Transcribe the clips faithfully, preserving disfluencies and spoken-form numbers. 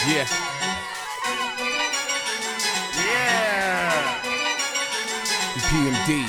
Yeah. Yeah. P M D.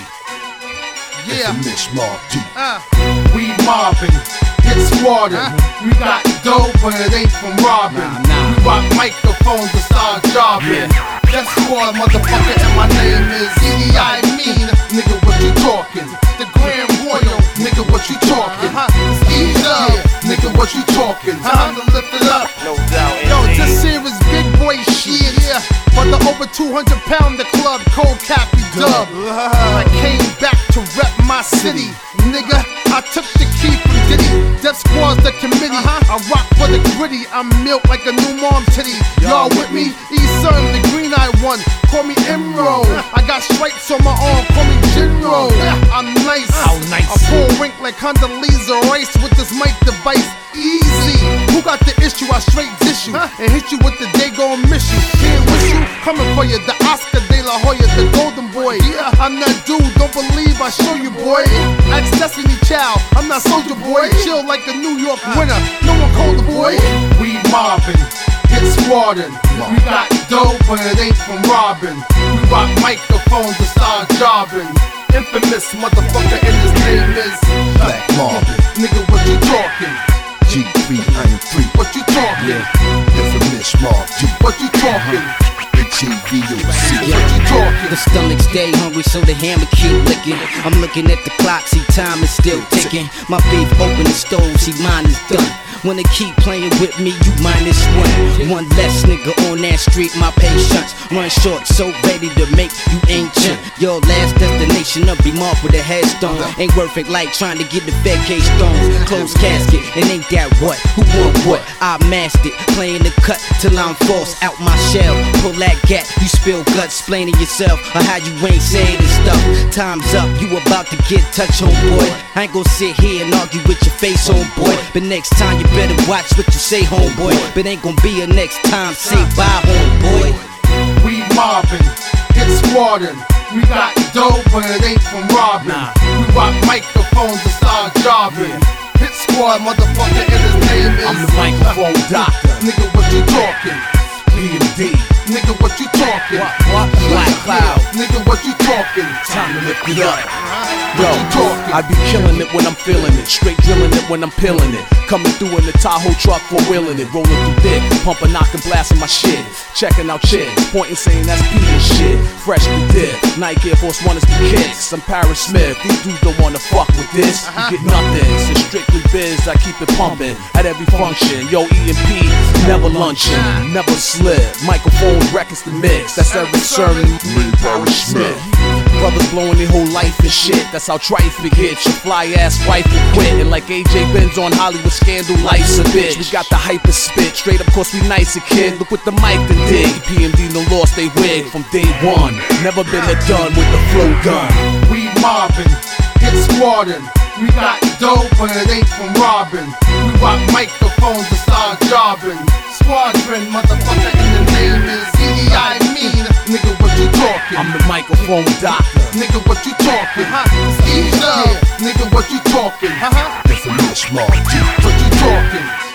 Yeah. It's a Miss Mob Deep. Uh. We mobbing, get squatting. Huh? We got dope, but it ain't from robbing. Nah, nah. We rock microphones and start jobbing. Yeah. That's squad, motherfucker, and my name is E D I Mean. Nigga, what you talking? The Grand Royal, nigga, what you talking? Uh-huh. Ease up, nigga, what you talking? Time to lift it up. No doubt. Yo, this here is big boy shit. Yeah. For the over two hundred pounder club, Cold Cappy Dub. I came back to rep my city, nigga. I took the key from Diddy. Death Squad's the committee. I rock for the gritty. I'm milk like a new mom titty. Y'all with me? E-Sun, the green eye one. Call me Emerald. I got stripes on my arm. Call me General. I'm nice. How nice. I pull rink like Condoleezza Rice with this mic device. Easy. Who got the issue? I straight dish you and hit you with the day gon' miss you. Can't wish you. Coming for you. The Oscar De La Hoya, the Golden Boy. Yeah, I'm that dude. Don't believe I show you, boy. Ask Destiny Child. I'm not Soldier Boy. Chill like a New York winter. No one colder, boy. We mobbing, get squatting. We got dope, but it ain't from robbing. We rock microphones and start jobbing. Infamous motherfucker, and his name is Black Marvin. Nigga, what you talking? G three, I am free. What you talking? Yeah. Infamous Mob Deep. What you talking? H E V O C. What you talking? The stomach's stay hungry, so the hammer keep licking. I'm looking at the clock, see time is still ticking. My beef open the stove, see mine is done. When they keep playing with me, you minus one. One less nigga on that street, my patience run short, so ready to make you ancient. Your last destination, I'll be marked with a headstone. Ain't worth it like trying to get the fed case stones. Closed casket, and ain't that what? Who want what? I mastered, playing the cut till I'm forced out my shell. Pull that gat, you spill guts, explaining yourself or how you ain't saying this stuff. Time's up, you about to get touched, homeboy. I ain't gon' sit here and argue with your face, homeboy. But next time you better watch what you say, homeboy. But ain't gon' be a next time, say bye, homeboy. We mobbing, get squatting. We got dope, but it ain't from robbing. Nah. We rock microphones and start jobbing. Hit Squad, motherfucker, and his name is I'm the microphone doctor. Nigga, what you talking? P M D. Nigga, what you talking? What? What? Black Cloud. Nigga, what you talking? Time to lift it up. What Yo, you talking? I be killing it when I'm feeling it, straight drilling it when I'm peeling it. Coming through in the Tahoe truck, for wheeling it, rolling through dick, pumping, knocking, blasting my shit. Checking out chicks, pointing, saying that's P and shit. Freshly dip, Nike Air Force One is the kicks. I'm Paris Smith, these dudes don't wanna fuck with this. You get nothing, it's strictly biz, I keep it pumping at every function. Yo, E and P, never lunching, never slip. Microphone records the mix, that's Eric Sermon, me, Paris Smith. Brothers blowing their whole life and shit. That's how trife it gets. Your fly ass wife will quit. And like A J Benz on Hollywood Scandal, life's a bitch. We got the hype to spit. Straight up, cause we nicer, kid. Look what the mic done did. P M D no lost they wig from day one. Never been a done with the flow gun. We mobbing, get squatting. We got dope, but it ain't from robbing. We rock microphones and start jobbing. Squadron, motherfucker, and the name is E D I Mean. Nigga, what you talking? I'm the microphone doctor. Nigga, what you talking? Ease up. Nigga, what you talking? Uh-huh. It's a Miss Mob Deep. What you talking?